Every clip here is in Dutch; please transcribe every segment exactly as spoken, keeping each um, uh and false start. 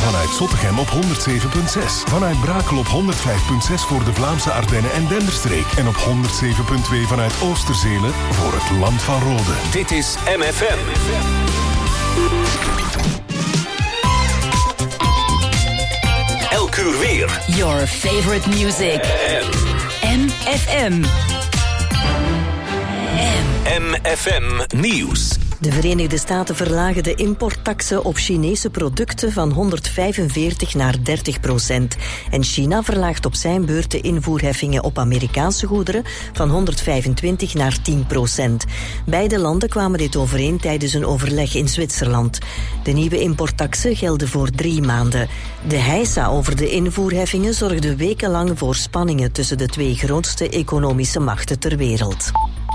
Vanuit Zottegem op honderd zeven komma zes. Vanuit Brakel op honderd vijf komma zes voor de Vlaamse Ardennen en Denderstreek. En op honderd zeven komma twee vanuit Oosterzelen voor het Land van Rode. Dit is M F M. Elk uur weer. Your favorite music. M F M. M F M Nieuws. De Verenigde Staten verlagen de importtaxen op Chinese producten van honderdvijfenveertig naar dertig procent. En China verlaagt op zijn beurt de invoerheffingen op Amerikaanse goederen van honderdvijfentwintig naar tien procent. Beide landen kwamen dit overeen tijdens een overleg in Zwitserland. De nieuwe importtaxen gelden voor drie maanden. De heisa over de invoerheffingen zorgde wekenlang voor spanningen tussen de twee grootste economische machten ter wereld.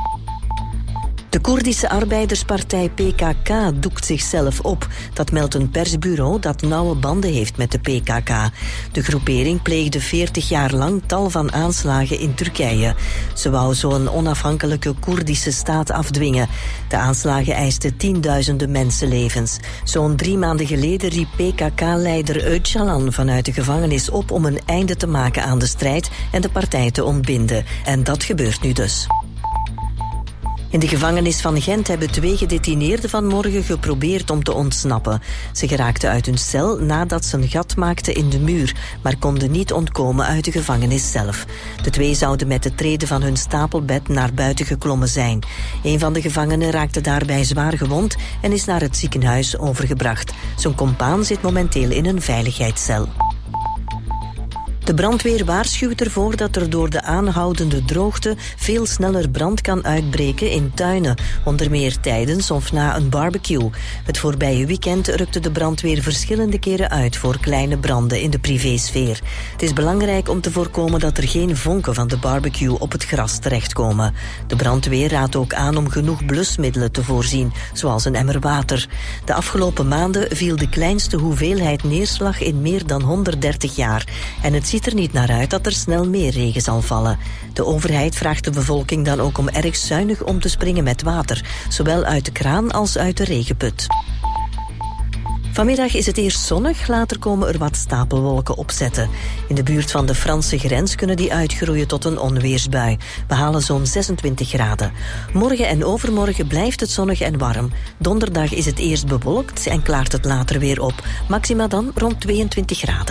De Koerdische arbeiderspartij P K K doekt zichzelf op. Dat meldt een persbureau dat nauwe banden heeft met de P K K. De groepering pleegde veertig jaar lang tal van aanslagen in Turkije. Ze wou zo een onafhankelijke Koerdische staat afdwingen. De aanslagen eisten tienduizenden mensenlevens. Zo'n drie maanden geleden riep P K K-leider Öcalan vanuit de gevangenis op om een einde te maken aan de strijd en de partij te ontbinden. En dat gebeurt nu dus. In de gevangenis van Gent hebben twee gedetineerden vanmorgen geprobeerd om te ontsnappen. Ze geraakten uit hun cel nadat ze een gat maakten in de muur, maar konden niet ontkomen uit de gevangenis zelf. De twee zouden met het treden van hun stapelbed naar buiten geklommen zijn. Een van de gevangenen raakte daarbij zwaar gewond en is naar het ziekenhuis overgebracht. Zijn compaan zit momenteel in een veiligheidscel. De brandweer waarschuwt ervoor dat er door de aanhoudende droogte veel sneller brand kan uitbreken in tuinen, onder meer tijdens of na een barbecue. Het voorbije weekend rukte de brandweer verschillende keren uit voor kleine branden in de privésfeer. Het is belangrijk om te voorkomen dat er geen vonken van de barbecue op het gras terechtkomen. De brandweer raadt ook aan om genoeg blusmiddelen te voorzien, zoals een emmer water. De afgelopen maanden viel de kleinste hoeveelheid neerslag in meer dan honderddertig jaar en het ziet er niet naar uit dat er snel meer regen zal vallen. De overheid vraagt de bevolking dan ook om erg zuinig om te springen met water, zowel uit de kraan als uit de regenput. Vanmiddag is het eerst zonnig, later komen er wat stapelwolken opzetten. In de buurt van de Franse grens kunnen die uitgroeien tot een onweersbui. We halen zo'n zesentwintig graden. Morgen en overmorgen blijft het zonnig en warm. Donderdag is het eerst bewolkt en klaart het later weer op. Maxima dan rond tweeëntwintig graden.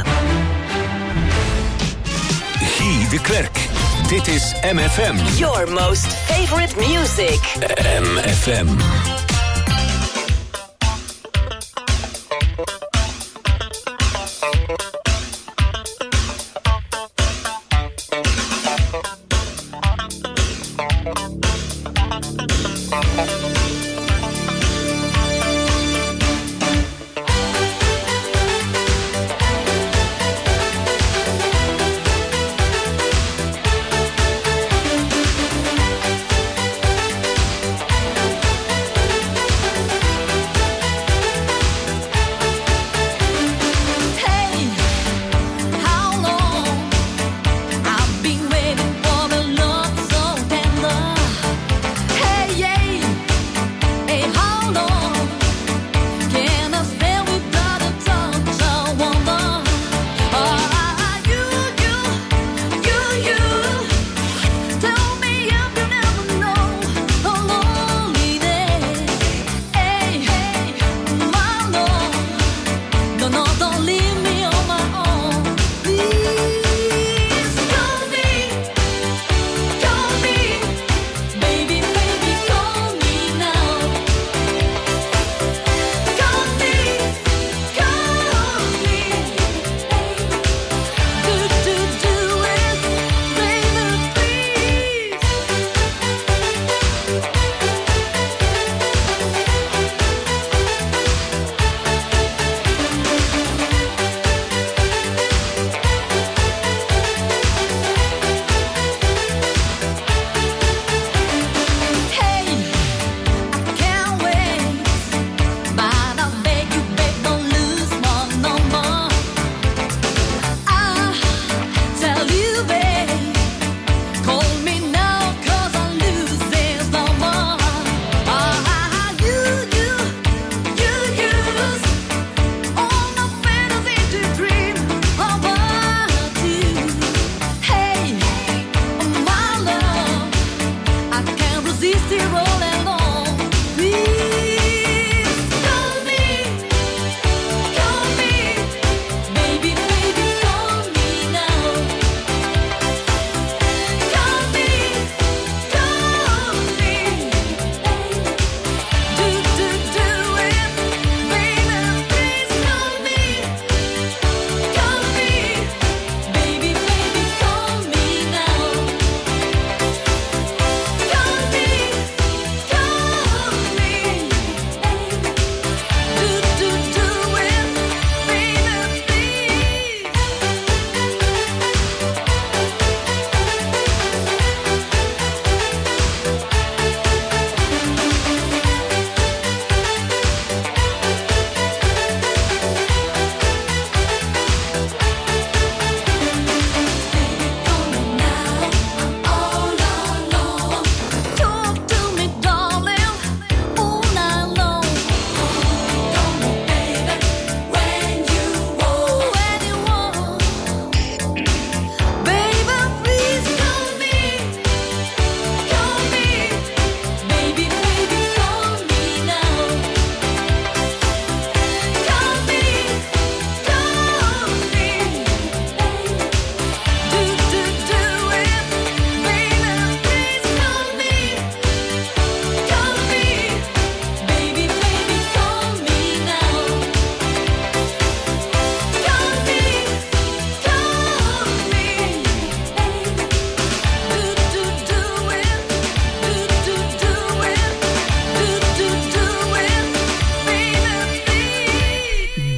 Guy de Klerk. Dit is M F M. Your most favorite music. M F M.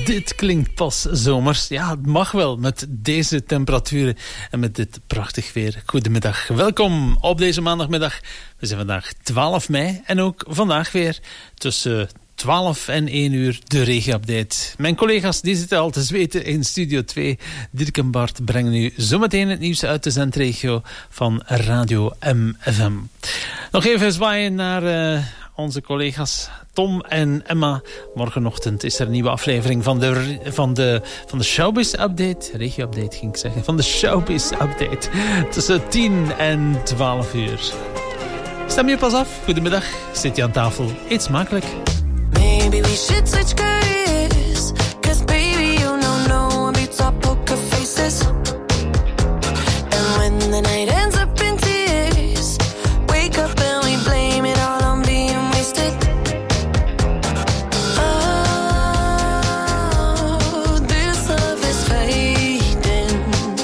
dit klinkt pas zomers. Ja, het mag wel met deze temperaturen en met dit prachtig weer. Goedemiddag, welkom op deze maandagmiddag. We zijn vandaag twaalf mei en ook vandaag weer tussen twaalf en één uur de regio-update. Mijn collega's die zitten al te zweten in Studio twee. Dirk en Bart brengen u zometeen het nieuws uit de zendregio van Radio M F M. Nog even zwaaien naar uh, onze collega's Tom en Emma. Morgenochtend is er een nieuwe aflevering van de, van de, van de Showbiz Update. Regio-update ging ik zeggen. Van de Showbiz Update. Tussen tien en twaalf uur. Stem je pas af? Goedemiddag. Zit je aan tafel? Eet smakelijk. Maybe we should switch careers, cause baby you know no one beats our poker faces. And when the night ends up in tears, wake up and we blame it all on being wasted. Oh, this love is fading.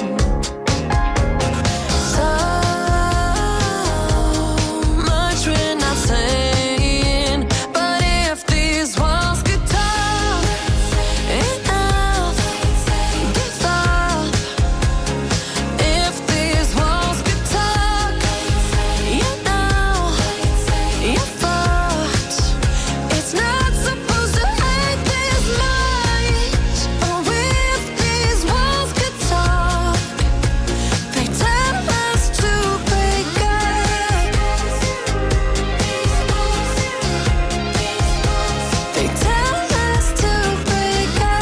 So much we're not saying, but if these walls could talk, enough give up. If these walls could talk, you know you're fucked. It's not supposed to hurt this much. Oh, if these walls could talk, they tell us to break up. They tell us to break up.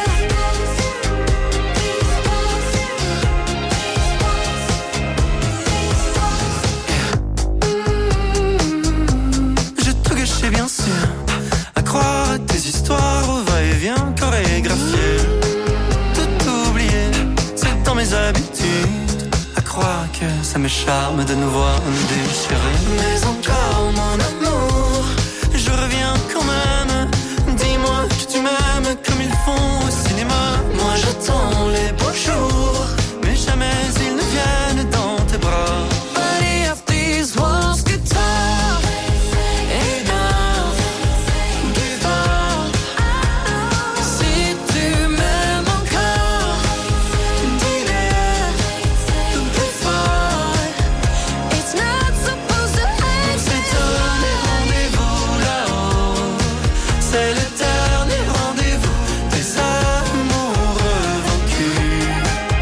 J'ai tout gâché bien sûr, à croire à tes histoires au va-et-vient chorégraphié. Tout oublié, c'est dans mes habitudes, à croire que ça me charme de nous voir nous déchirer. Mais encore mon amour, je reviens quand même. Dis-moi que tu m'aimes comme ils font au cinéma. Moi j'attends les beaux jours, mais jamais ils ne viennent dans tes bras. But if these walls could talk, enough give up. Si tu m'aimes encore, dis-le plus fort. It's not supposed to hurt. C'est donné rendez-vous là-haut, c'est le dernier rendez-vous des amoureux vaincus.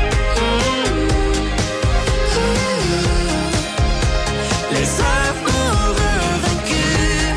Les amoureux vaincus.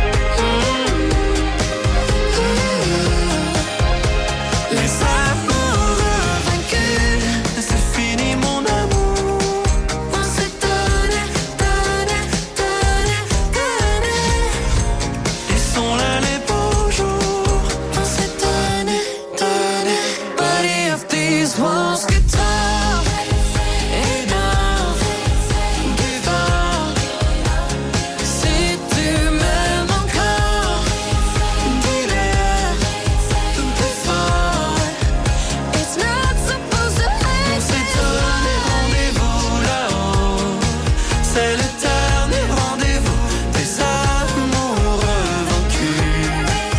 Les amoureux vaincus. C'est fini mon amour. On s'est donné, donné, donné, donné. Ils sont là les beaux jours. On s'est donné, donné. But if these walls could talk, enough give up. Si tu m'aimes encore, dis-le plus fort. It's not supposed to hurt. C'est donné rendez-vous là-haut, c'est le dernier rendez-vous des amoureux vaincus.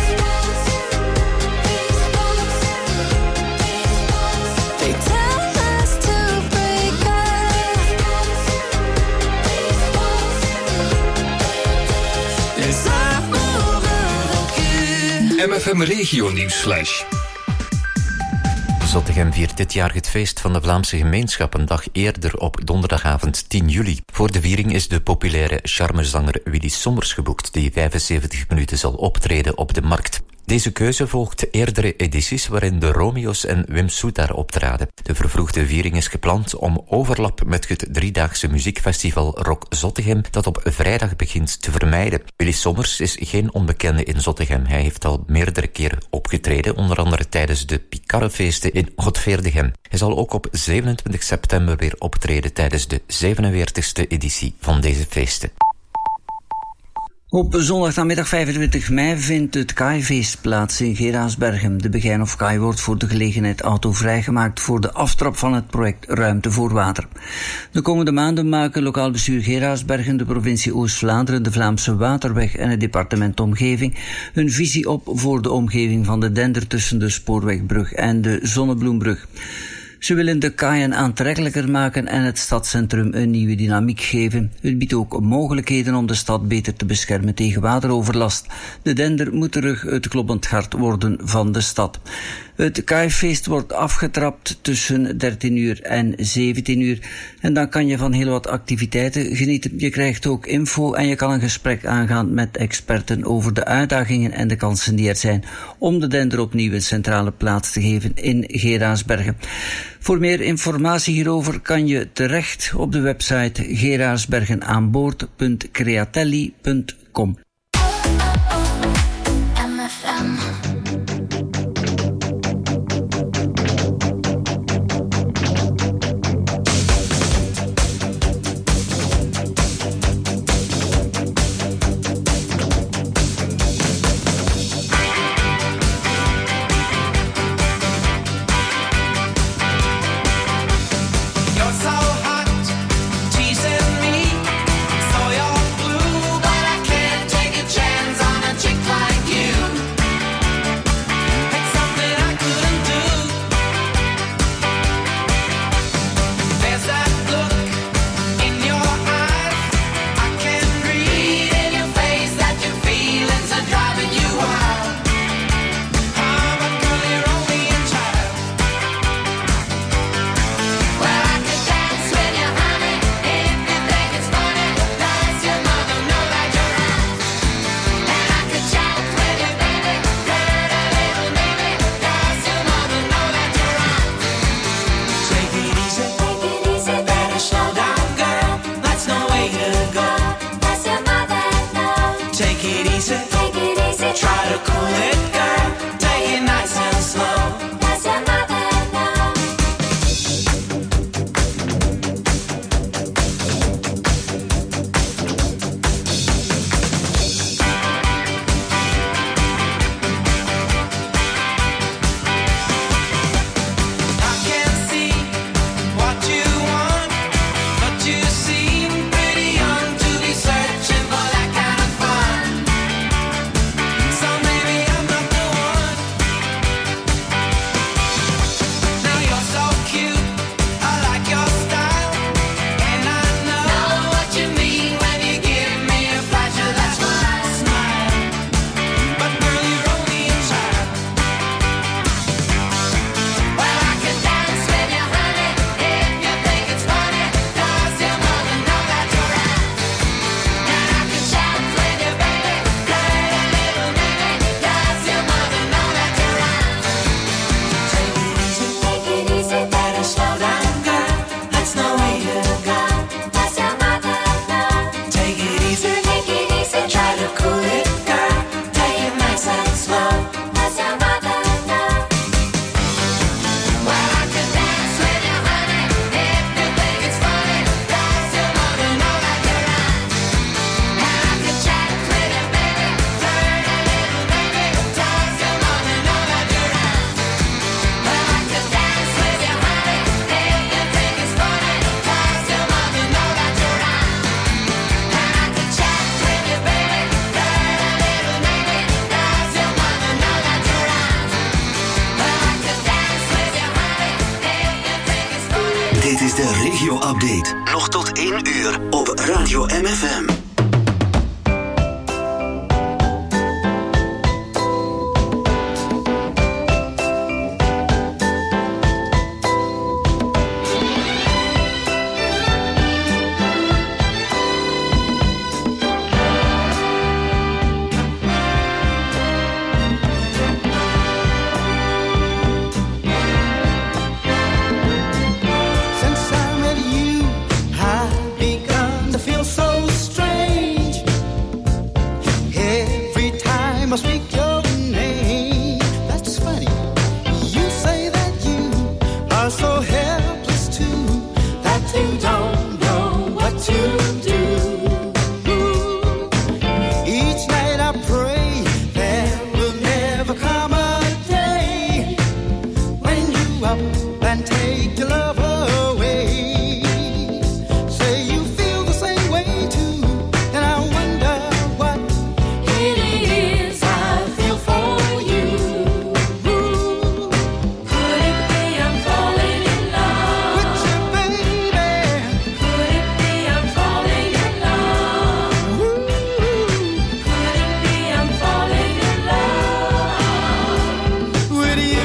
They tell us to break up. Les amoureux vaincus. M F M Regio Nieuwsflash. Zottegem viert dit jaar het feest van de Vlaamse gemeenschap een dag eerder op donderdagavond tien juli. Voor de viering is de populaire charmezanger Willy Sommers geboekt, die vijfenzeventig minuten zal optreden op de markt. Deze keuze volgt eerdere edities waarin de Romeo's en Wim Soetar optraden. De vervroegde viering is gepland om overlap met het driedaagse muziekfestival Rock Zottegem, dat op vrijdag begint te vermijden. Willy Sommers is geen onbekende in Zottegem. Hij heeft al meerdere keren opgetreden, onder andere tijdens de Picarrenfeesten in Godveerdegem. Hij zal ook op zevenentwintig september weer optreden tijdens de zevenenveertigste editie van deze feesten. Op zondagnamiddag vijfentwintig mei vindt het Kaaifeest plaats in Geraardsbergen. De Begijn of Kaai wordt voor de gelegenheid autovrij gemaakt voor de aftrap van het project Ruimte voor Water. De komende maanden maken lokaal bestuur Geraardsbergen, de provincie Oost-Vlaanderen, de Vlaamse Waterweg en het departement Omgeving hun visie op voor de omgeving van de Dender tussen de Spoorwegbrug en de Zonnebloembrug. Ze willen de kaaien aantrekkelijker maken en het stadscentrum een nieuwe dynamiek geven. Het biedt ook mogelijkheden om de stad beter te beschermen tegen wateroverlast. De Dender moet terug het kloppend hart worden van de stad. Het Kaaifeest wordt afgetrapt tussen dertien uur en zeventien uur. En dan kan je van heel wat activiteiten genieten. Je krijgt ook info en je kan een gesprek aangaan met experten over de uitdagingen en de kansen die er zijn om de Dender opnieuw een centrale plaats te geven in Geraardsbergen. Voor meer informatie hierover kan je terecht op de website geraarsbergenaanboord punt createlli punt com. Dit is de regio-update. Nog tot één uur op Radio M F M. Since I met you, I've begun to feel so strange. up and take your love away. Say you feel the same way too, and I wonder what it is I feel for you. Ooh. Could it be I'm falling in love with you, baby? Could it be I'm falling in love? Ooh. Could it be I'm falling in love with you?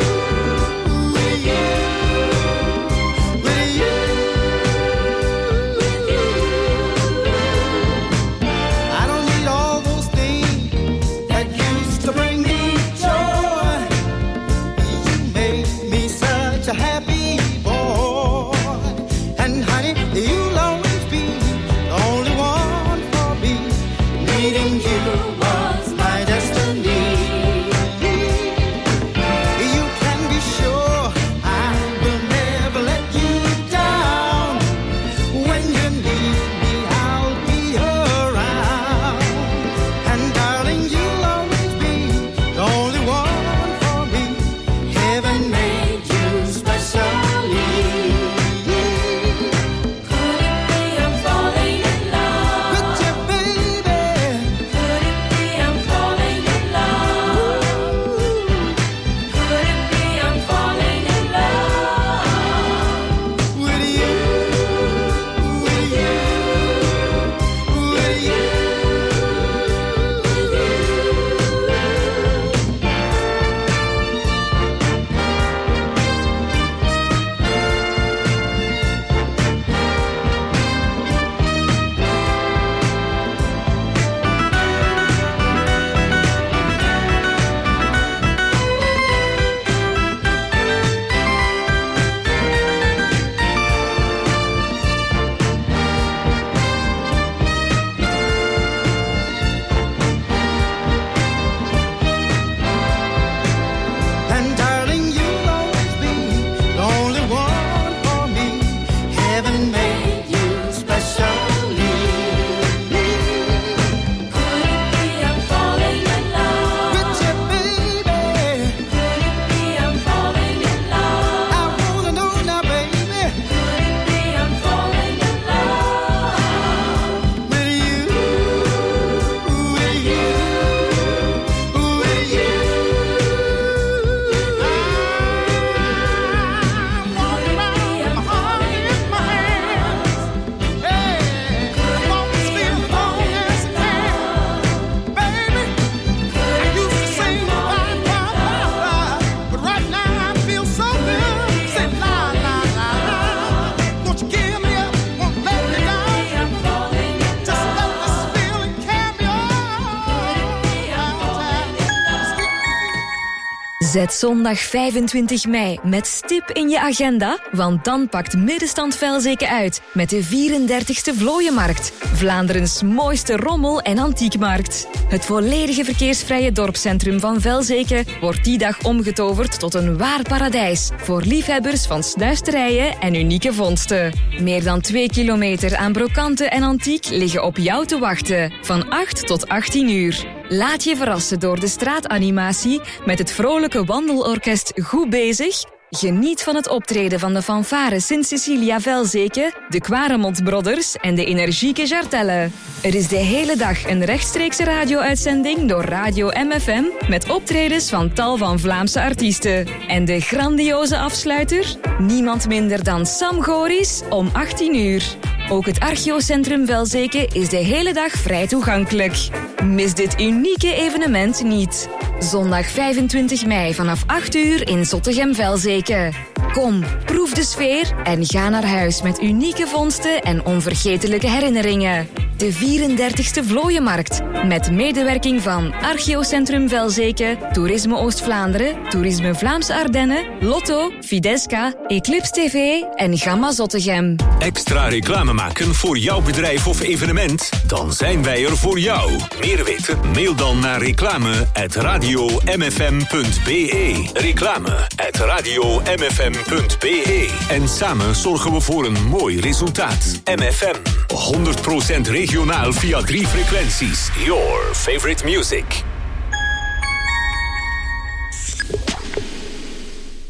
Zet zondag vijfentwintig mei met stip in je agenda, want dan pakt Middenstand Velzeke uit met de vierendertigste Vlooienmarkt. Vlaanderens mooiste rommel- en antiekmarkt. Het volledige verkeersvrije dorpscentrum van Velzeke wordt die dag omgetoverd tot een waar paradijs voor liefhebbers van snuisterijen en unieke vondsten. Meer dan twee kilometer aan brokanten en antiek liggen op jou te wachten, van acht tot achttien uur. Laat je verrassen door de straatanimatie met het vrolijke wandelorkest Goed Bezig. Geniet van het optreden van de fanfare Sint-Cecilia Velzeke, de Quaremont Brothers en de energieke Jartelle. Er is de hele dag een rechtstreekse radio-uitzending door Radio M F M met optredens van tal van Vlaamse artiesten. En de grandioze afsluiter? Niemand minder dan Sam Goris om achttien uur. Ook het Archeocentrum Velzeke is de hele dag vrij toegankelijk. Mis dit unieke evenement niet. Zondag vijfentwintig mei vanaf acht uur in Zottegem-Velzeke. Kom, proef de sfeer en ga naar huis met unieke vondsten en onvergetelijke herinneringen. De vierendertigste Vlooienmarkt, met medewerking van Archeocentrum Velzeke, Toerisme Oost-Vlaanderen, Toerisme Vlaamse Ardennen, Lotto, Fidesca, Eclipse T V en Gamma Zottegem. Extra reclame maken voor jouw bedrijf of evenement? Dan zijn wij er voor jou. Meer weten? Mail dan naar reclame at radio m f m punt b e. Reclame at radio m f m punt b e. En samen zorgen we voor een mooi resultaat. M F M, honderd procent regionaal via drie frequenties. Your favorite music.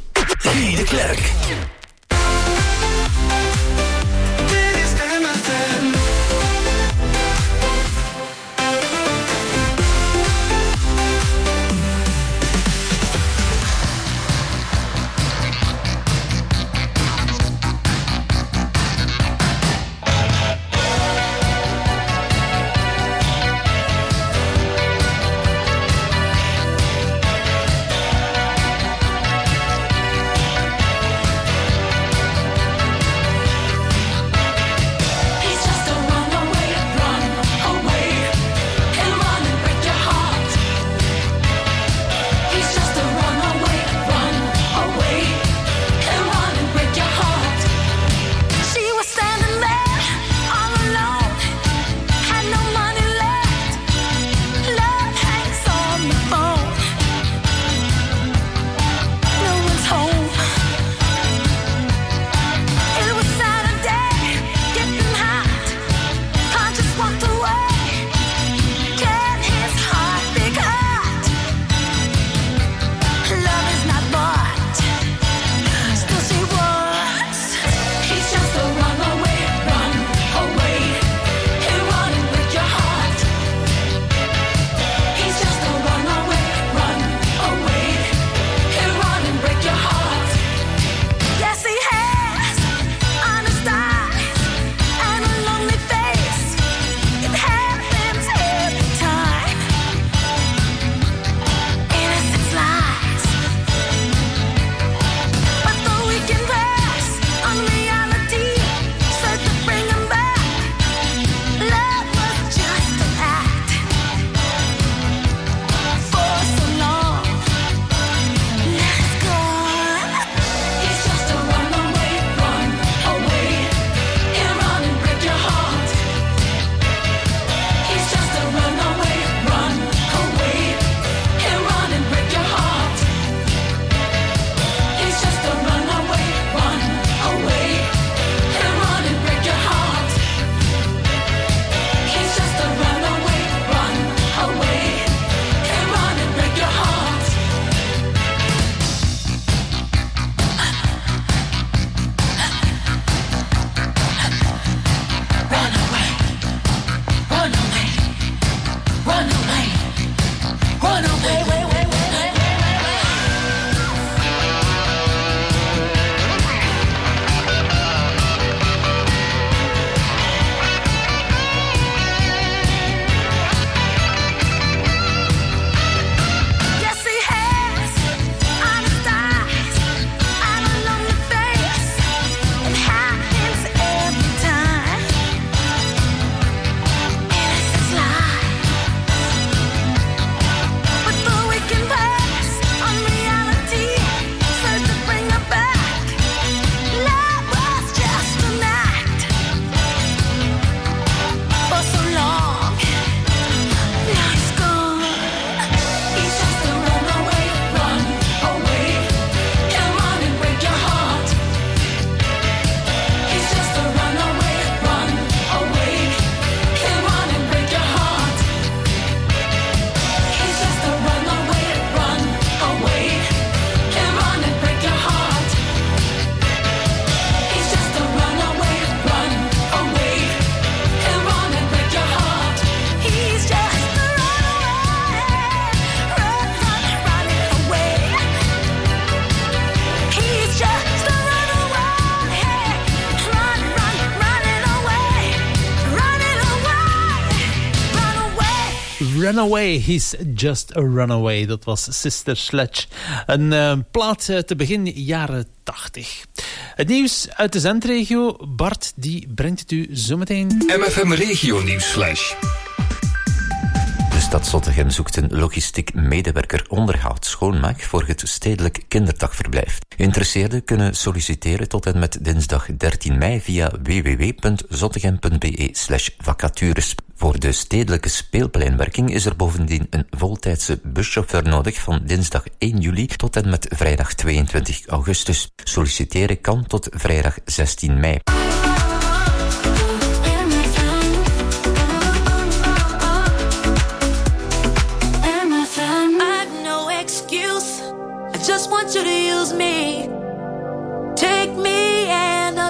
Guy de Klerk. Runaway, he's just a runaway. Dat was Sister Sledge. Een uh, plaat uh, te begin jaren tachtig. Het nieuws uit de zendregio. Bart, die brengt het u zometeen. M F M Regio Nieuwsflash. De stad Zottegem zoekt een logistiek medewerker onderhoud schoonmaak voor het stedelijk kinderdagverblijf. Geïnteresseerden kunnen solliciteren tot en met dinsdag dertien mei via w w w punt zottegem punt b e slash vacatures. Voor de stedelijke speelpleinwerking is er bovendien een voltijdse buschauffeur nodig van dinsdag één juli tot en met vrijdag tweeëntwintig augustus. Solliciteren kan tot vrijdag zestien mei. Just want you to use me.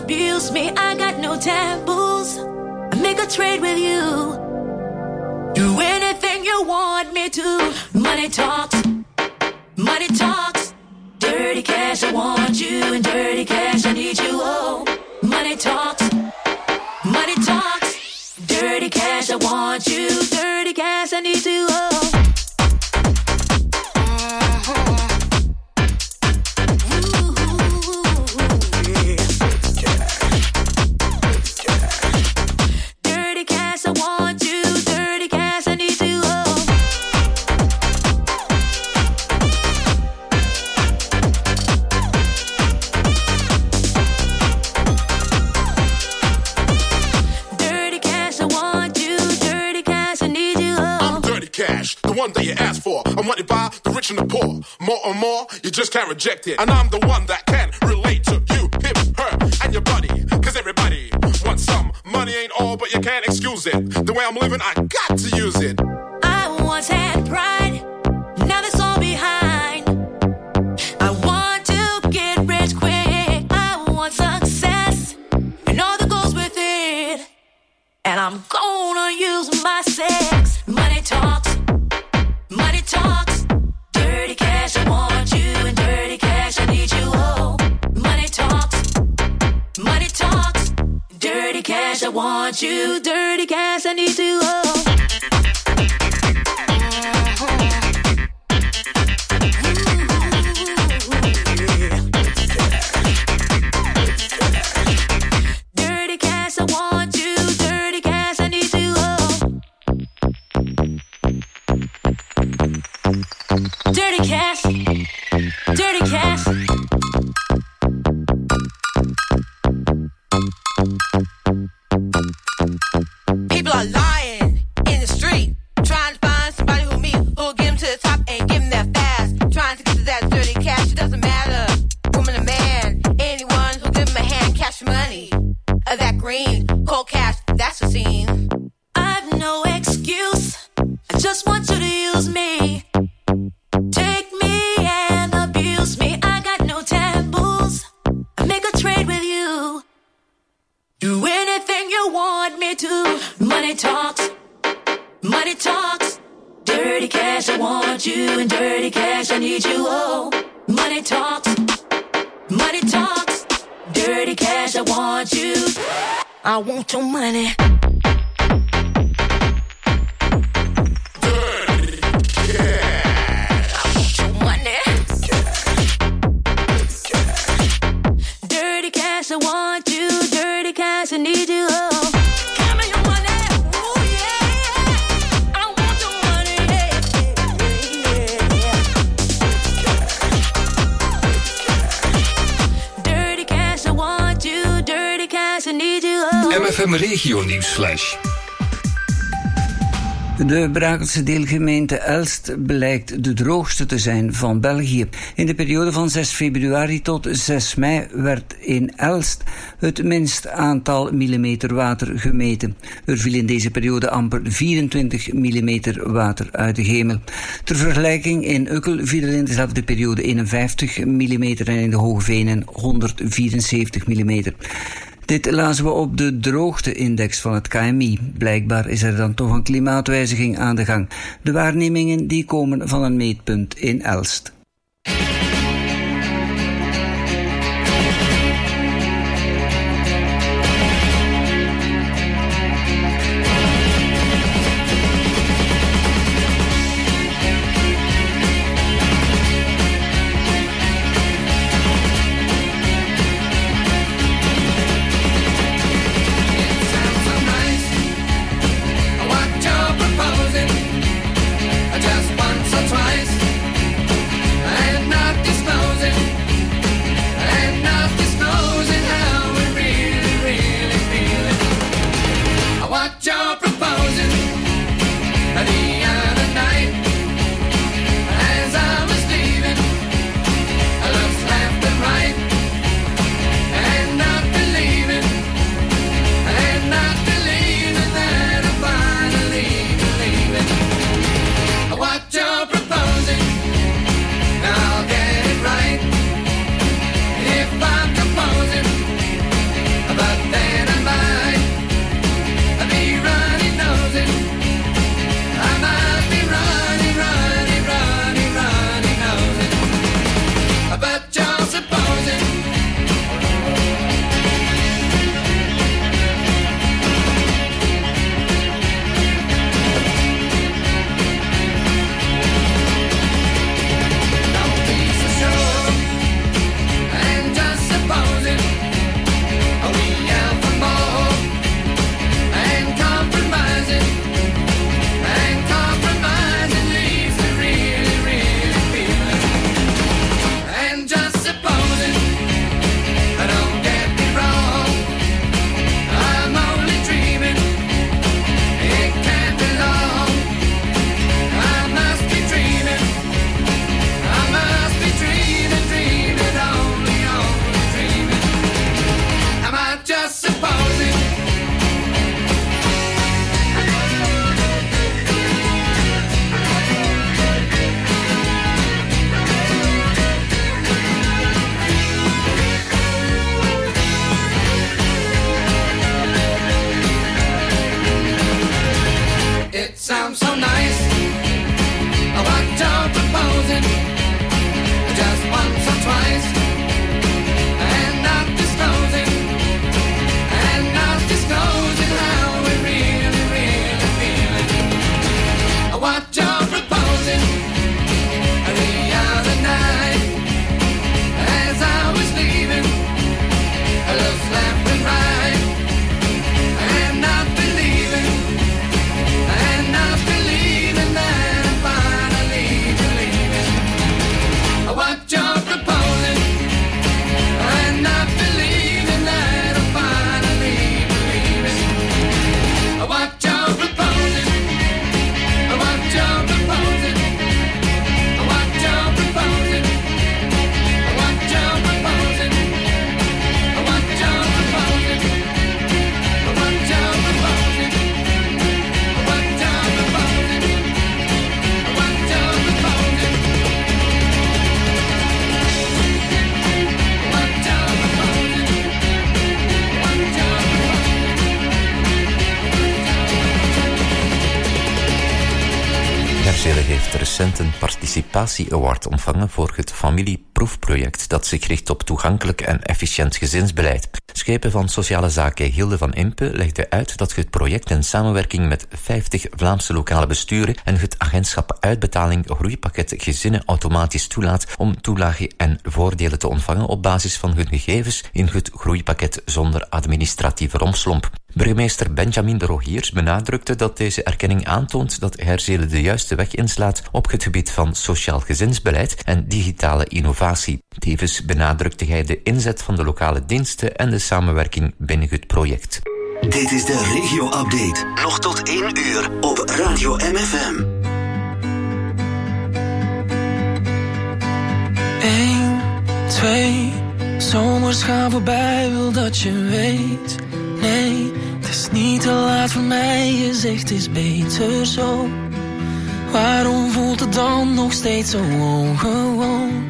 abuse me. I got no taboos. I make a trade with you. Do anything you want me to. Money talks, money talks. Dirty cash, I want you, and dirty cash, I need you. Oh, money talks, money talks. Dirty cash, I want you, dirty cash, I need you. Oh. The one that you asked for. I'm wanted by the rich and the poor. More and more, you just can't reject it. And I'm the one that can relate to you, him, her, and your buddy. Cause everybody wants some. Money ain't all, but you can't excuse it. The way I'm living, I got to use it. I once had pride, now that's all behind. I want to get rich quick. I want success, and all that goes with it. And I'm gonna use my sex. Money talks. Money talks, dirty cash, I want you, and dirty cash, I need you, oh. Money talks, money talks, dirty cash, I want you, dirty cash, I need you, oh. Dirty cash, I want you, dirty cash, I need you, oh. Dirty cash, dirty cash. People are lying in the street, trying to find somebody who me, who'll get them to the top and give them that fast. Trying to get to that dirty cash, it doesn't matter, woman or man. Anyone who'll give them a hand, cash money. Of that green, cold cash, that's the scene. I've no excuse, I just want you to use me. Take me and abuse me. I got no taboos. I make a trade with you. Do anything you want me to. Money talks, money talks. Dirty cash, I want you, and dirty cash, I need you. Oh, money talks, money talks. Dirty cash, I want you. I want your money. I want you, dirty cash, I need you, oh. Give me your money, ooh, yeah, yeah. I want your money, yeah, yeah, yeah. Dirty cash, I want you, dirty cash, I need you, oh. M F M Regio Nieuwsflash. De Brakelse deelgemeente Elst blijkt de droogste te zijn van België. In de periode van zes februari tot zes mei werd in Elst het minst aantal millimeter water gemeten. Er viel in deze periode amper vierentwintig millimeter water uit de hemel. Ter vergelijking, in Ukkel viel er in dezelfde periode eenenvijftig millimeter en in de Hoge Venen honderdvierenzeventig millimeter. Dit lazen we op de droogte-index van het K M I. Blijkbaar is er dan toch een klimaatwijziging aan de gang. De waarnemingen die komen van een meetpunt in Elst. Just once or twice. recent een participatie award ontvangen voor het familieproefproject dat zich richt op toegankelijk en efficiënt gezinsbeleid. Schepen van Sociale Zaken Hilde van Impe legde uit dat het project in samenwerking met vijftig Vlaamse lokale besturen en het agentschap Uitbetaling Groeipakket Gezinnen automatisch toelaat om toelage en voordelen te ontvangen op basis van hun gegevens in het groeipakket zonder administratieve rompslomp. Burgemeester Benjamin de Rogiers benadrukte dat deze erkenning aantoont dat Herzele de juiste weg inslaat op het gebied van sociaal gezinsbeleid en digitale innovatie. Tevens benadrukte hij de inzet van de lokale diensten en de samenwerking binnen het project. Dit is de regio-update. Nog tot één uur op Radio M F M. Eén, twee, zomers gaan voorbij, wil dat je weet. Nee, het is niet te laat voor mij, je zegt het is beter zo. Waarom voelt het dan nog steeds zo ongewoon?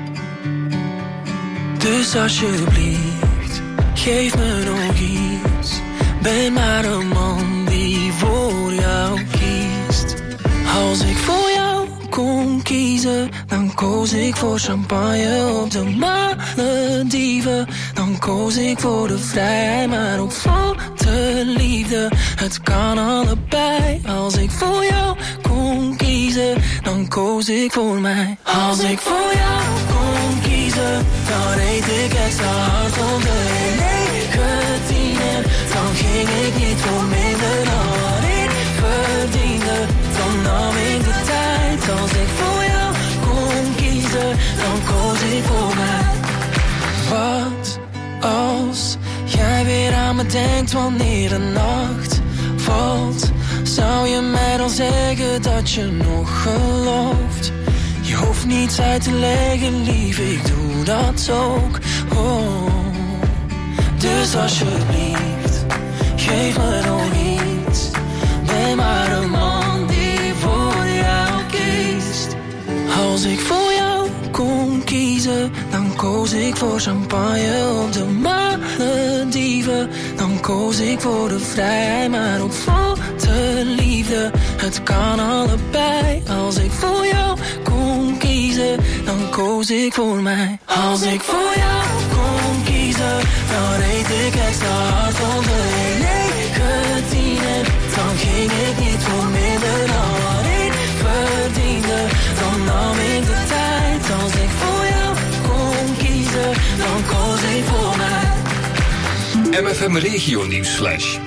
Dus alsjeblieft, geef me nog iets. Ben maar een man die voor jou kiest. Als ik voor jou kon kiezen, dan koos ik voor champagne op de Malediven. Dan koos ik voor de vrijheid, maar ook voor de liefde. Het kan allebei. Als ik voor jou kon kiezen, dan koos ik voor mij. Als ik voor jou kon kiezen, dan reed ik extra hard om de negentien. Dan ging ik niet voor minder dan ik verdiende. Dan nam ik de tijd. Als ik voor jou kon kiezen, dan koos ik voor mij. Wat als jij weer aan me denkt wanneer de nacht valt? Zou je mij dan zeggen dat je nog gelooft? Je hoeft niets uit te leggen, lief, ik doe dat ook. Oh. Dus alsjeblieft, geef me nog iets. Ben maar een man die voor jou kiest. Als ik voor jou kon kiezen, dan koos ik voor champagne op de Malediven. Dan koos ik voor de vrijheid, maar ook voor de liefde. Het kan allebei. Als ik voor jou kon kiezen, dan koos ik voor mij. Als ik voor jou kon kiezen, dan reed ik extra hard om de negentien. Dan ging ik niet voor minder dan ik verdiende. Dan nam ik de tijd. Als ik voor jou kon kiezen, dan koos ik voor mij. M F M Regio Nieuwsflash.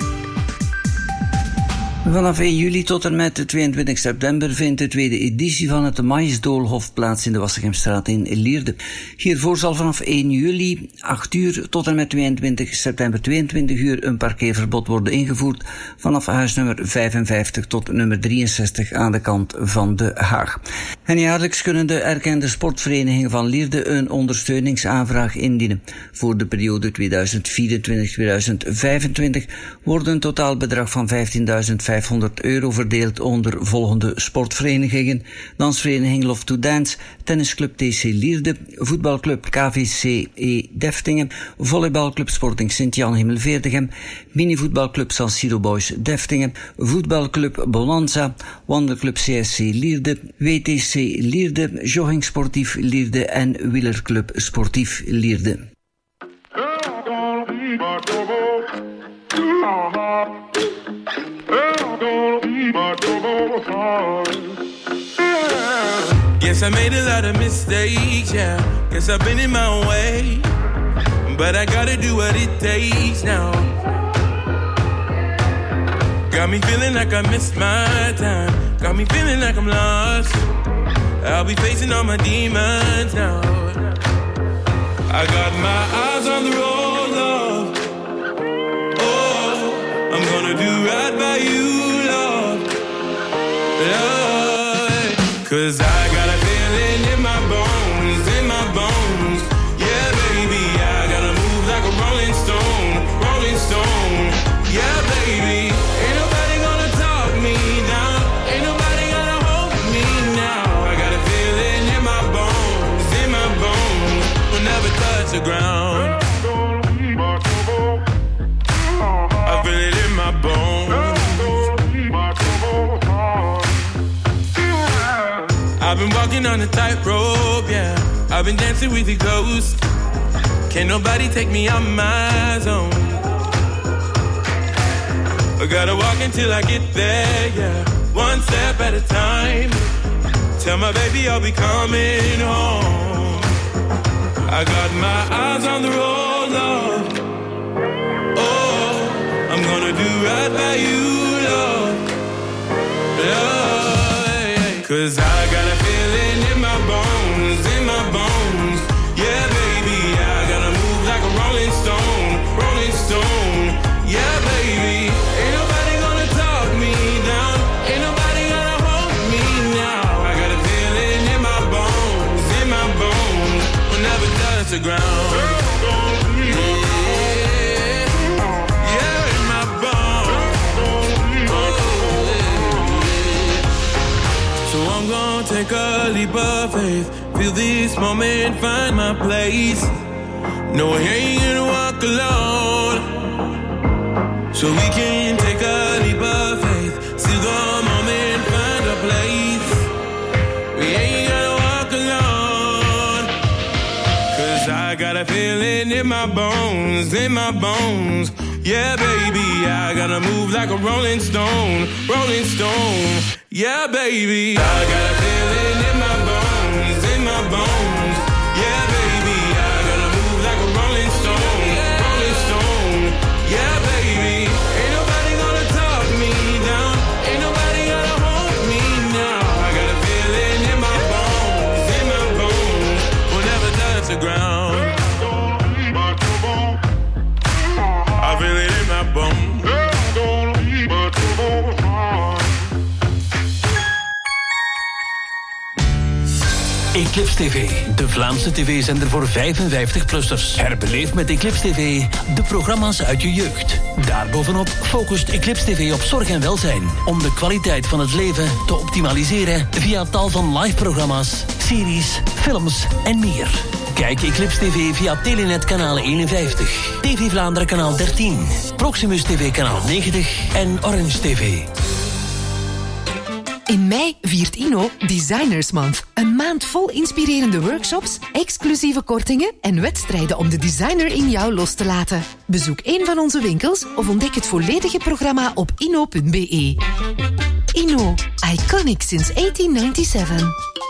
Vanaf één juli tot en met tweeëntwintig september vindt de tweede editie van het Maïsdoolhof plaats in de Wassegemstraat in Lierde. Hiervoor zal vanaf één juli, acht uur, tot en met tweeëntwintig september, tweeëntwintig uur, een parkeerverbod worden ingevoerd vanaf huisnummer vijfenvijftig tot nummer drieënzestig aan de kant van de Haag. En jaarlijks kunnen de erkende sportverenigingen van Lierde een ondersteuningsaanvraag indienen. Voor de periode tweeduizend vierentwintig tot tweeduizend vijfentwintig wordt een totaalbedrag van vijftienduizend vijfhonderd euro verdeeld onder volgende sportverenigingen: dansvereniging Love to Dance, tennisclub T C Lierde, voetbalclub K V C E Deftingen, volleybalclub Sporting Sint-Jan Himmelveerdigem, minivoetbalclub San Siro Boys Deftingen, voetbalclub Bonanza, wandelclub C S C Lierde, W T C Lierde, jogging sportief Lierde en wielerclub Sportief Lierde. Guess I made a lot of mistakes, yeah. Guess I've been in my way, but I gotta do what it takes now. Got me feeling like I missed my time. Got me feeling like I'm lost. I'll be facing all my demons now. I got my eyes on the road, love. Oh, I'm gonna do right by you, love. Love. Cause I got a feeling in my bones, in my bones. Yeah, baby, I gotta move like a rolling stone, rolling stone. Yeah, baby, ain't nobody gonna talk me down. Ain't nobody gonna hold me now. I got a feeling in my bones, in my bones. Will never touch the ground. I feel it in my bones. walking on a tightrope, yeah. I've been dancing with the ghost. Can't nobody take me out my zone. I gotta walk until I get there, yeah. One step at a time. Tell my baby I'll be coming home. I got my eyes on the road, love. Oh, I'm gonna do right by you, love. Love, yeah. Cause I got a feeling in my bones, in my bones. Yeah, baby, I gotta move like a rolling stone, rolling stone. Yeah, baby, ain't nobody gonna talk me down. Ain't nobody gonna hold me now. I got a feeling in my bones, in my bones. Will never touch the ground. Take a leap of faith, feel this moment, find my place. No, I ain't gonna walk alone. So we can take a leap of faith, see the moment, find a place. We ain't gonna walk alone. Cause I got a feeling in my bones, in my bones. Yeah, baby, I gotta move like a rolling stone, rolling stone. Yeah, baby, I got a feeling in my bones, in my bones. Yeah, baby, I gotta move like a rolling stone, rolling stone. Yeah, baby, ain't nobody gonna talk me down. Ain't nobody gonna hold me now. I got a feeling in my bones, in my bones. Will never touch the ground. I feel it in my bones. Eclipse T V, de Vlaamse tv-zender voor vijfenvijftig-plussers. Herbeleef met Eclipse T V de programma's uit je jeugd. Daarbovenop focust Eclipse T V op zorg en welzijn, om de kwaliteit van het leven te optimaliseren via tal van live-programma's, series, films en meer. Kijk Eclipse T V via Telenet kanaal eenenvijftig, T V Vlaanderen kanaal dertien, Proximus T V kanaal negentig en Orange T V. In mei viert Inno Designers Month. Een maand vol inspirerende workshops, exclusieve kortingen en wedstrijden om de designer in jou los te laten. Bezoek een van onze winkels of ontdek het volledige programma op inno punt be. Inno, iconic since achttien negenennegentig.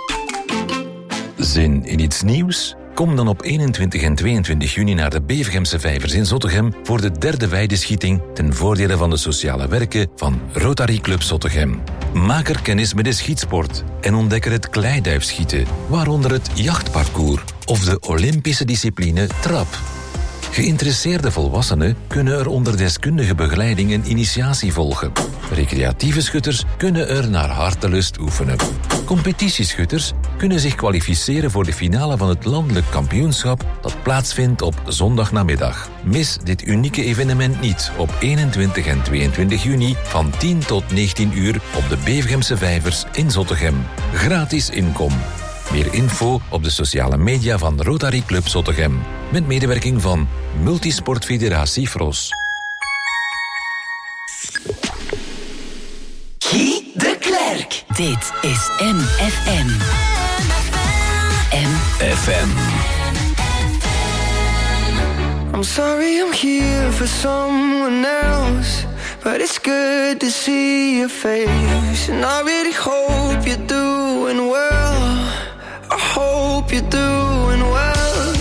Zin in iets nieuws? Kom dan op eenentwintig en tweeëntwintig juni naar de Bevergemse Vijvers in Zottegem voor de derde weideschieting ten voordele van de sociale werken van Rotary Club Zottegem. Maak er kennis met de schietsport en ontdek er het kleiduifschieten, waaronder het jachtparcours of de Olympische discipline trap. Geïnteresseerde volwassenen kunnen er onder deskundige begeleiding een initiatie volgen. Recreatieve schutters kunnen er naar hartelust oefenen. Competitieschutters kunnen zich kwalificeren voor de finale van het landelijk kampioenschap dat plaatsvindt op zondagnamiddag. Mis dit unieke evenement niet op eenentwintig en tweeëntwintig juni van tien tot negentien uur op de Bevergemse Vijvers in Zottegem. Gratis inkom. Meer info op de sociale media van Rotary Club Zottegem. Met medewerking van Multisportfederatie Fros. Guy de Klerk. Dit is M F M. M F M. I'm sorry I'm here for someone else, but it's good to see your face. And I really hope you're doing well. I hope you're doing well.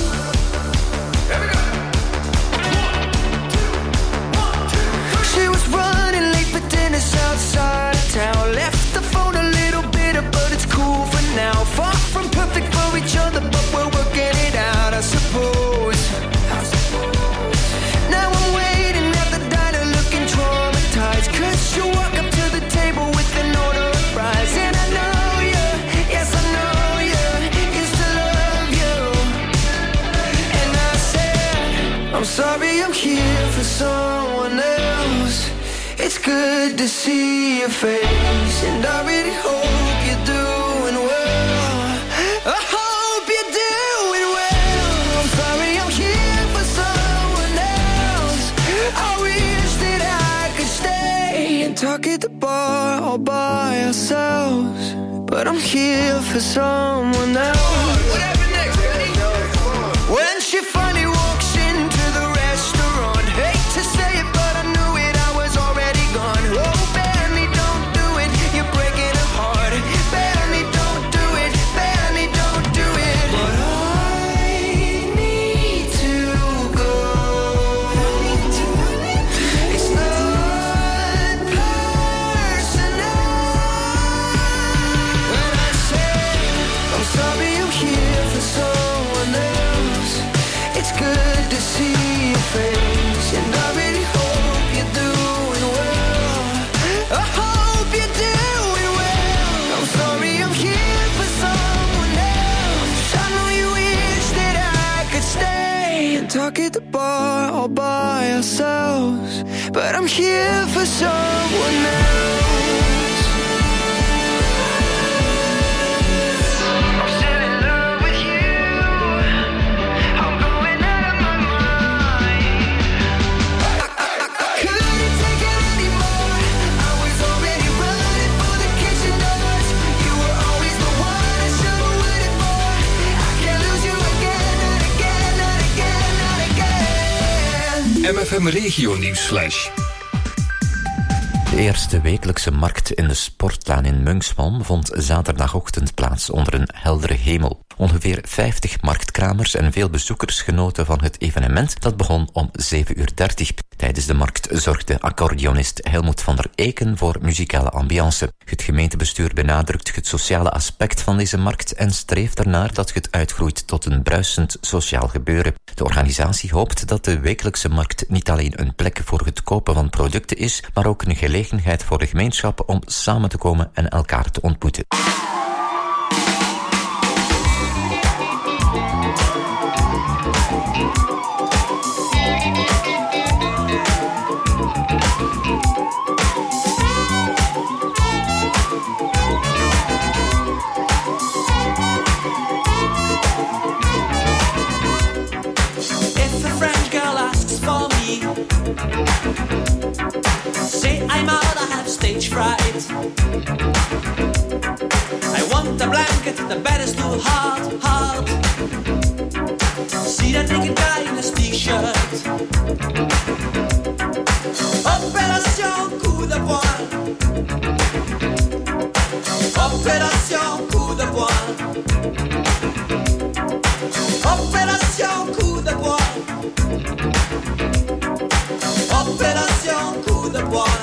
She was running late for dinner outside of town. Left the phone a little bitter, but it's cool for now. Far from perfect for each other, but we're working it out, I suppose. Now I'm waiting at the diner looking traumatized, 'cause you walk up to the table with an order of fries. And I know you, yes I know you, used to love you. And I said, I'm sorry I'm here for someone else. It's good to see your face, and I really hope you're doing well. I hope you're doing well. I'm sorry I'm here for someone else. I wish that I could stay and talk at the bar all by ourselves, but but I'm here for someone else. What happened next? Ready? When she finally walks into the restaurant, hate to say it, but I knew it, I was already gone. Oh, Benny, don't do it, you're breaking her heart. Benny, don't do it, Benny, don't do it. But I need to go. It's not personal. When I say I'm sorry, I'm here for someone else. It's good to see your face, and I really hope you're doing well. I hope you're doing well. I'm sorry, I'm here for someone else. I know you wish that I could stay and talk at the bar all by ourselves, but I'm here for someone else. I'm still in love with you. I'm going out of my mind. Couldn't take it anymore. I was already running for the kitchen doors. You were always the one I should have waited for. I can't lose you again, not again, not again, not again. M F M Regio Nieuwsflash. De eerste wekelijkse markt in de Sportlaan in Munksmalm vond zaterdagochtend plaats onder een heldere hemel. Ongeveer vijftig marktkramers en veel bezoekers genoten van het evenement dat begon om zeven uur dertig. Tijdens de markt zorgde accordeonist Helmoet van der Eken voor muzikale ambiance. Het gemeentebestuur benadrukt het sociale aspect van deze markt en streeft ernaar dat het uitgroeit tot een bruisend sociaal gebeuren. De organisatie hoopt dat de wekelijkse markt niet alleen een plek voor het kopen van producten is, maar ook een gelegenheid voor de gemeenschap om samen te komen en elkaar te ontmoeten. If a French girl asks for me, say I'm out, I have stage fright. I want the blanket, the bed is too hard, hard. See that naked guy in his t-shirt. Opération coup de poing. Opération coup de poing. Opération coup de poing. Opération coup de poing.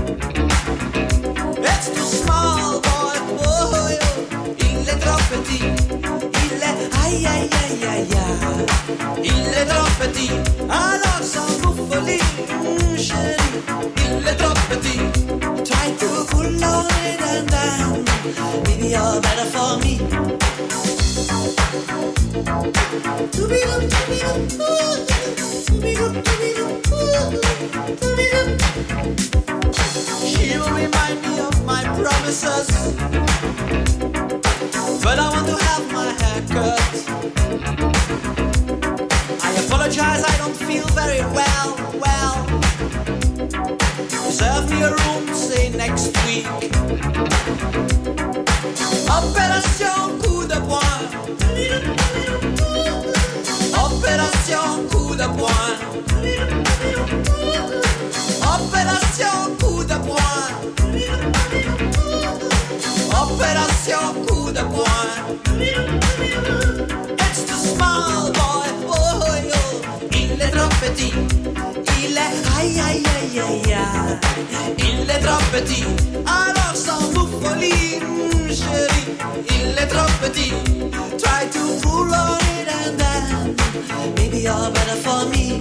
It's too small, boy, oh, il est trop petit. Il est aïe aïe aïe aïe aïe. Il est trop petit, alors sans bouffolie, mm, chérie. Il est trop petit. Try to pull on it and down. Maybe you're better for me. Doobie-doo, doobie-doo, ooh. Doobie-doo, doobie-doo, ooh. Doobie-doo. She will remind me of my promises, but I want to have my hair cut. I apologize, I don't feel very well, well. Reserve me a room, say next week. Opération coup de poing. Opération coup de poing. Opération coup de poing. Opération coup de poing. It's too small, boy, oh, oh. Il est trop petit. Il est aïe aïe aïe aïe aïe. Il est trop petit. Alors sans bouffolie, mm, chérie. Il est trop petit. Try to pull on it and then maybe you're better for me.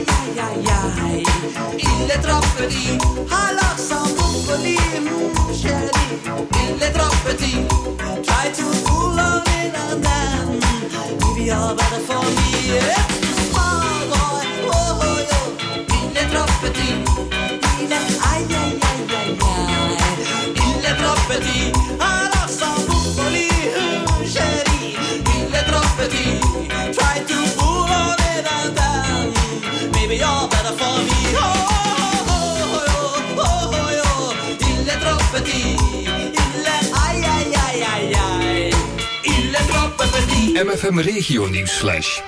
ai ai ai, il è troppo di, alors sans buffoli, chérie, il est trop petit, try to pull on it and then, maybe you're better for me, small boy, oh oh yo, il est trop petit, il est, ai ai ai ai ai, il est trop petit, alors sans buffoli, chérie, il est trop petit, try to pull on it and then, maybe you're better for me. Oh, oh, oh, oh, oh, oh, il est trop petit, il est, ai, ai, ai, ai, ai, il est trop petit. M F M Regio Nieuwsflash.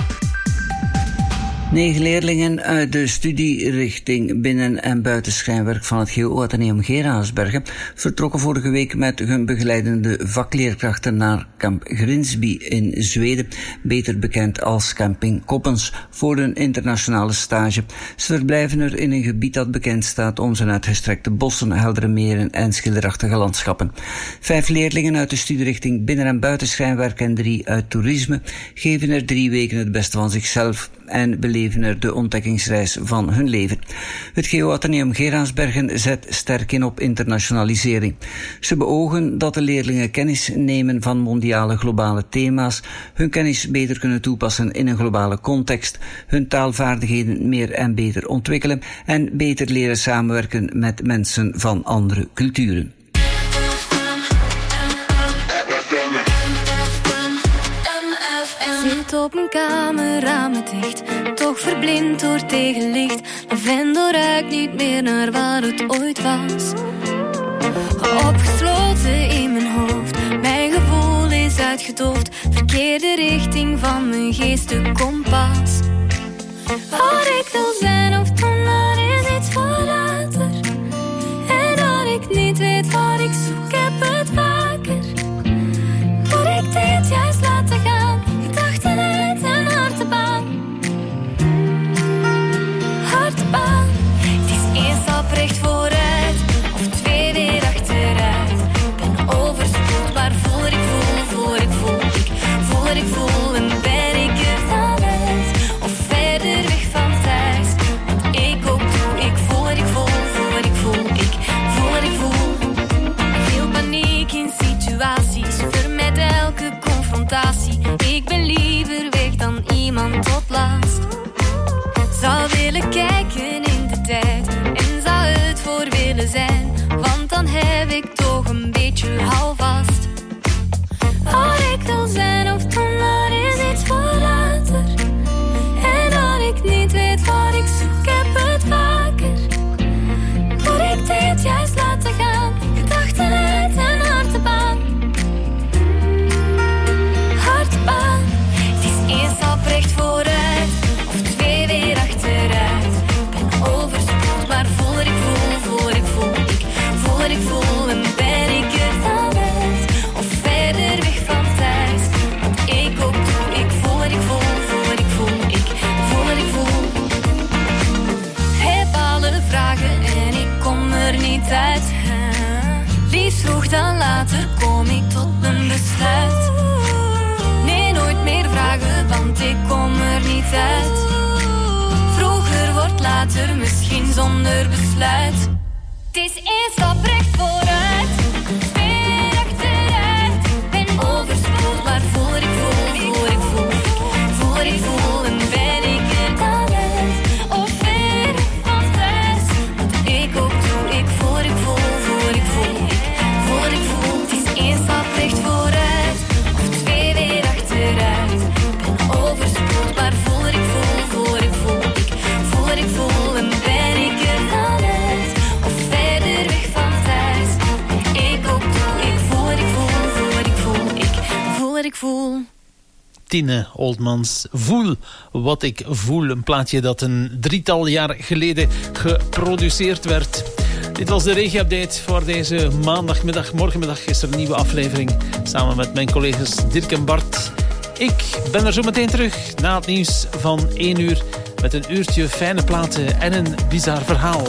Negen leerlingen uit de studierichting binnen- en buitenschijnwerk van het G O Atheneum Geraardsbergen vertrokken vorige week met hun begeleidende vakleerkrachten naar kamp Grimsby in Zweden, beter bekend als camping Koppens, voor een internationale stage. Ze verblijven er in een gebied dat bekend staat om zijn uitgestrekte bossen, heldere meren en schilderachtige landschappen. Vijf leerlingen uit de studierichting binnen- en buitenschijnwerk en drie uit toerisme geven er drie weken het beste van zichzelf en beleven er de ontdekkingsreis van hun leven. Het G O Atheneum Geraardsbergen zet sterk in op internationalisering. Ze beogen dat de leerlingen kennis nemen van mondiale globale thema's, hun kennis beter kunnen toepassen in een globale context, hun taalvaardigheden meer en beter ontwikkelen en beter leren samenwerken met mensen van andere culturen. Zit op een kamer, ramen dicht, toch verblind door tegenlicht. Lavendel ruikt niet meer naar waar het ooit was. Opgesloten in mijn hoofd, mijn gevoel is uitgedoofd. Verkeerde richting van mijn geest, de kompas. Wat ik wil zijn of doen, maar is iets voor later. En dat ik niet weet wat ik zoek, heb het vaker. Moet ik dit juist laten gaan? Gedachten uit en hartebaan. Hartebaan. Het is één stap recht vooruit, of twee weer achteruit. Ik ben overspoeld, maar voel ik voel, voel ik voel. Ik voel ik voel en ben ik er dan uit. Of verder weg van thuis, want ik ook doe. Ik voel ik voel, voel ik voel. Ik voel ik voel. Veel paniek in situaties, vermijd elke confrontatie. Ik ben liever weg dan iemand tot laatst. Zou willen kijken in de tijd en zou het voor willen zijn, want dan heb ik toch een beetje houvast. Wat ik wil zijn of doen, maar is iets voor later. En dat ik niet weet wat ik zoek, heb het vaker. Moet ik dit juist laten gaan? Gedachten uit en hartebaan. Hartebaan. Het is één stap recht vooruit, of twee weer achteruit. Ik ben overspoeld, maar voel ik voel, voel ik voel. Ik voel ik voel en ben ik er dan uit. Of verder weg van thuis, want ik ook doe. Ik voel ik voel, voel ik voel. Ik voel ik voel. Heb alle vragen en ik kom er niet uit. Liefst vroeg dan later kom ik tot mijn besluit. Nee, nooit meer vragen, want ik kom er niet uit. Vroeger wordt later, misschien zonder besluit. Het is één stap recht vooruit, twee achteruit. Ben overspoeld, maar voel ik voel, voel ik voel. Voel ik voel en ben ik er dan uit. Of ver van thuis, want ik ook doe. Ik voel ik voel, voel ik voel. Voel ik voel, het is één stap recht vooruit, of twee weer achteruit. Ben overspoeld, maar voel ik voel, voel ik voel. Ik voel ik voel en ben ik er dan uit. Of verder weg van thuis, ik ook doe. Ik voel ik voel, voel ik voel. Ik voel ik voel. Tine Oldmans, Voel wat ik voel. Een plaatje dat een drietal jaar geleden geproduceerd werd. Dit was de regio-update voor deze maandagmiddag. Morgenmiddag is er een nieuwe aflevering samen met mijn collega's Dirk en Bart. Ik ben er zo meteen terug na het nieuws van één uur met een uurtje fijne platen en een bizar verhaal.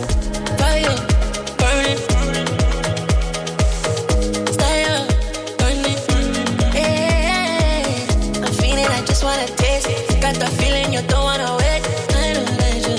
Just wanna taste it. Got the feeling you don't wanna wait. I know that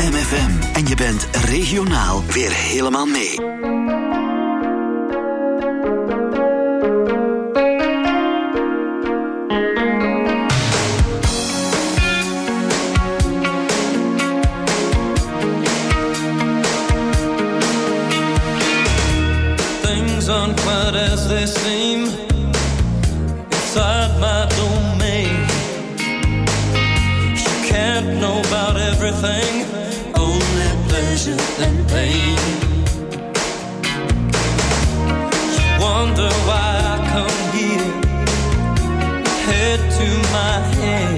M F M. En je bent regionaal weer helemaal mee. Things aren't quite as they seem inside my domain. You can't know about everything, only pleasure and pain. You wonder why I come here, head to my head.